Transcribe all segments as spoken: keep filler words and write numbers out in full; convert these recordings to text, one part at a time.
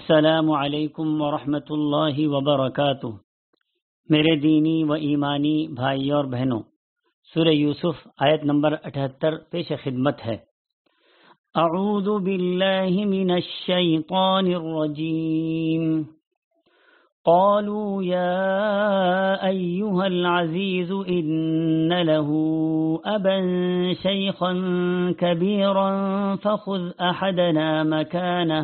السلام علیکم ورحمۃ اللہ وبرکاتہ۔ میرے دینی و ایمانی بھائی اور بہنوں، سورہ یوسف آیت نمبر اٹھہتر پیش خدمت ہے۔ اعوذ باللہ من الشیطان الرجیم۔ قالوا یا ایہا العزیز ان له ابا شیخا کبیرا فخذ احدنا مکانہ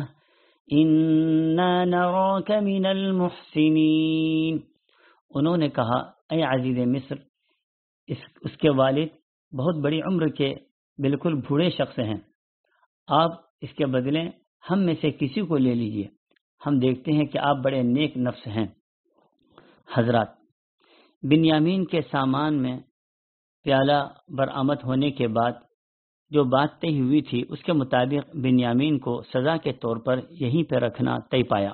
انا نراک من المحسنین۔ انہوں نے کہا، اے عزیز مصر، اس, اس کے والد بہت بڑی عمر کے بالکل بوڑھے شخص ہیں، آپ اس کے بدلے ہم میں سے کسی کو لے لیجئے، ہم دیکھتے ہیں کہ آپ بڑے نیک نفس ہیں۔ حضرات، بنیامین کے سامان میں پیالہ برآمد ہونے کے بعد جو بات طے ہوئی تھی اس کے مطابق بنیامین کو سزا کے طور پر یہیں پہ رکھنا طے پایا،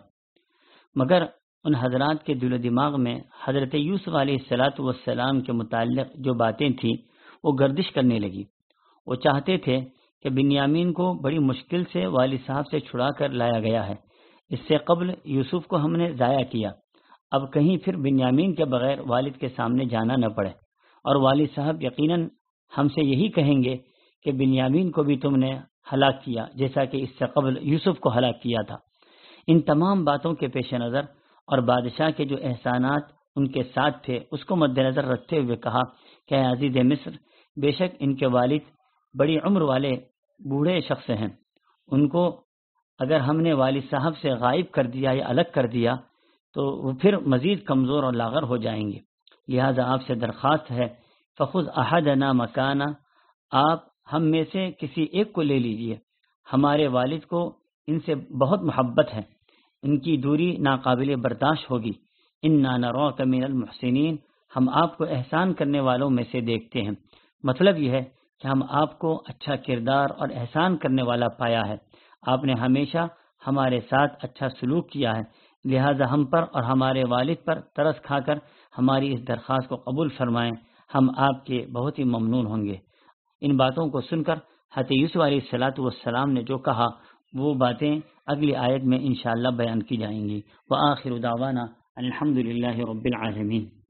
مگر ان حضرات کے دل و دماغ میں حضرت یوسف علیہ الصلاۃ والسلام کے متعلق جو باتیں تھیں وہ گردش کرنے لگی۔ وہ چاہتے تھے کہ بنیامین کو بڑی مشکل سے والد صاحب سے چھڑا کر لایا گیا ہے، اس سے قبل یوسف کو ہم نے ضائع کیا، اب کہیں پھر بنیامین کے بغیر والد کے سامنے جانا نہ پڑے، اور والد صاحب یقیناً ہم سے یہی کہیں گے کہ بنیامین کو بھی تم نے ہلاک کیا جیسا کہ اس سے قبل یوسف کو ہلاک کیا تھا۔ ان تمام باتوں کے پیش نظر اور بادشاہ کے جو احسانات ان کے ساتھ تھے اس کو مد نظر رکھتے ہوئے کہا کہ اے عزیز مصر، بے شک ان کے والد بڑی عمر والے بوڑھے شخص ہیں، ان کو اگر ہم نے والد صاحب سے غائب کر دیا یا الگ کر دیا تو وہ پھر مزید کمزور اور لاغر ہو جائیں گے، لہذا آپ سے درخواست ہے فخذ احدنا مکانہ، آپ ہم میں سے کسی ایک کو لے لیجئے، ہمارے والد کو ان سے بہت محبت ہے، ان کی دوری ناقابل برداشت ہوگی۔ انا نراک من المحسنین، ہم آپ کو احسان کرنے والوں میں سے دیکھتے ہیں۔ مطلب یہ ہے کہ ہم آپ کو اچھا کردار اور احسان کرنے والا پایا ہے، آپ نے ہمیشہ ہمارے ساتھ اچھا سلوک کیا ہے، لہذا ہم پر اور ہمارے والد پر ترس کھا کر ہماری اس درخواست کو قبول فرمائیں، ہم آپ کے بہت ہی ممنون ہوں گے۔ ان باتوں کو سن کر حضرت یوسف علیہ الصلاۃ والسلام نے جو کہا وہ باتیں اگلی آیت میں انشاءاللہ بیان کی جائیں گی۔ وآخر دعوانا الحمد للہ رب العالمین۔